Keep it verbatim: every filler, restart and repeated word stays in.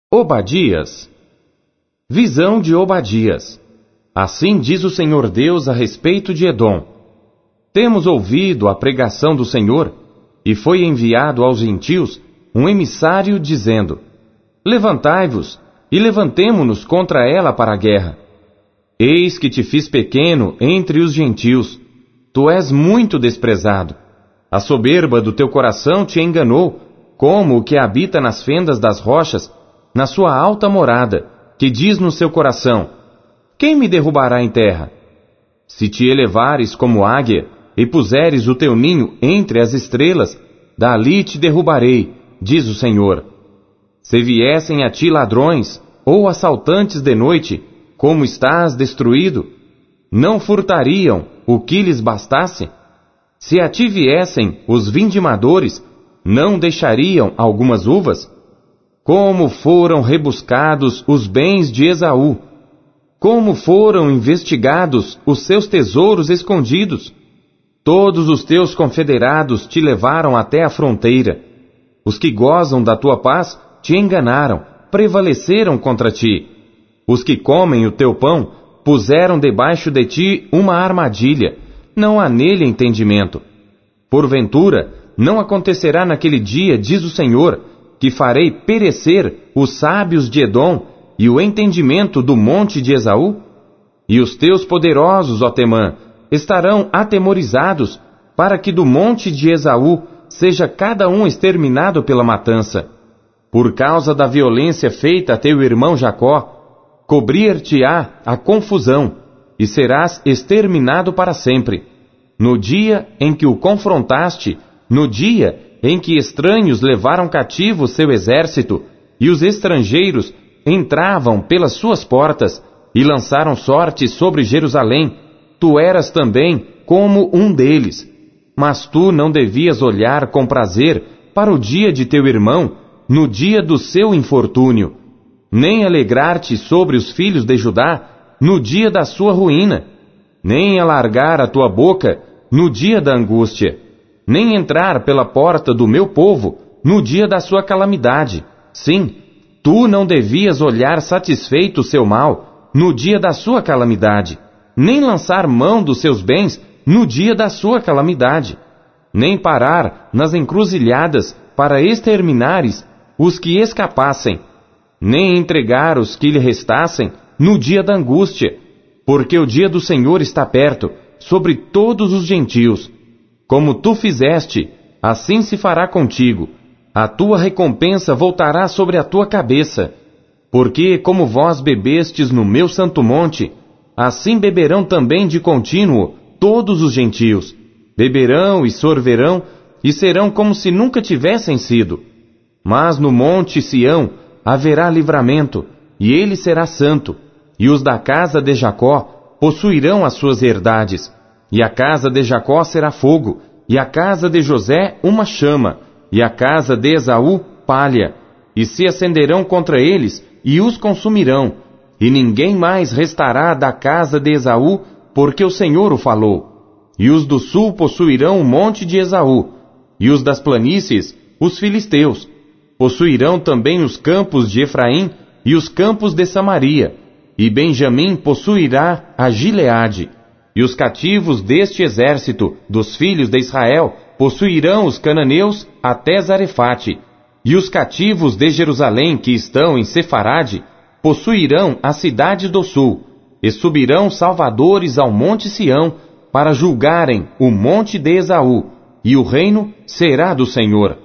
Obadias. Visão de Obadias. Assim diz o Senhor Deus a respeito de Edom. Temos ouvido a pregação do Senhor, e foi enviado aos gentios um emissário dizendo: Levantai-vos, e levantemo-nos contra ela para a guerra. Eis que te fiz pequeno entre os gentios. Tu és muito desprezado. A soberba do teu coração te enganou, como o que habita nas fendas das rochas, na sua alta morada, que diz no seu coração: Quem me derrubará em terra? Se te elevares como águia, e puseres o teu ninho entre as estrelas, dali te derrubarei, diz o Senhor. Se viessem a ti ladrões, ou assaltantes de noite, como estás destruído, não furtariam o que lhes bastasse? Se a ti viessem os vindimadores, não deixariam algumas uvas? Como foram rebuscados os bens de Esaú! Como foram investigados os seus tesouros escondidos! Todos os teus confederados te levaram até a fronteira. Os que gozam da tua paz te enganaram, prevaleceram contra ti. Os que comem o teu pão puseram debaixo de ti uma armadilha. Não há nele entendimento. Porventura, não acontecerá naquele dia, diz o Senhor, que farei perecer os sábios de Edom e o entendimento do monte de Esaú? E os teus poderosos, ó Temã, estarão atemorizados, para que do monte de Esaú seja cada um exterminado pela matança. Por causa da violência feita a teu irmão Jacó, cobrir-te-á a confusão, e serás exterminado para sempre. No dia em que o confrontaste, no dia em que estranhos levaram cativo seu exército, e os estrangeiros entravam pelas suas portas, e lançaram sorte sobre Jerusalém, tu eras também como um deles. Mas tu não devias olhar com prazer para o dia de teu irmão, no dia do seu infortúnio, nem alegrar-te sobre os filhos de Judá, no dia da sua ruína, nem alargar a tua boca no dia da angústia, nem entrar pela porta do meu povo no dia da sua calamidade. Sim, tu não devias olhar satisfeito o seu mal no dia da sua calamidade, nem lançar mão dos seus bens no dia da sua calamidade, nem parar nas encruzilhadas para exterminares os que escapassem, nem entregar os que lhe restassem no dia da angústia, porque o dia do Senhor está perto, sobre todos os gentios. Como tu fizeste, assim se fará contigo. A tua recompensa voltará sobre a tua cabeça. Porque como vós bebestes no meu santo monte, assim beberão também de contínuo todos os gentios. Beberão e sorverão, e serão como se nunca tivessem sido. Mas no monte Sião haverá livramento, e ele será santo, e os da casa de Jacó possuirão as suas herdades, e a casa de Jacó será fogo, e a casa de José uma chama, e a casa de Esaú palha, e se acenderão contra eles, e os consumirão, e ninguém mais restará da casa de Esaú, porque o Senhor o falou. E os do sul possuirão o monte de Esaú, e os das planícies, os filisteus. Possuirão também os campos de Efraim e os campos de Samaria, e Benjamim possuirá a Gileade. E os cativos deste exército dos filhos de Israel possuirão os cananeus até Zarefate, e os cativos de Jerusalém que estão em Sefarade possuirão a cidade do sul, e subirão salvadores ao monte Sião para julgarem o monte de Esaú, e o reino será do Senhor.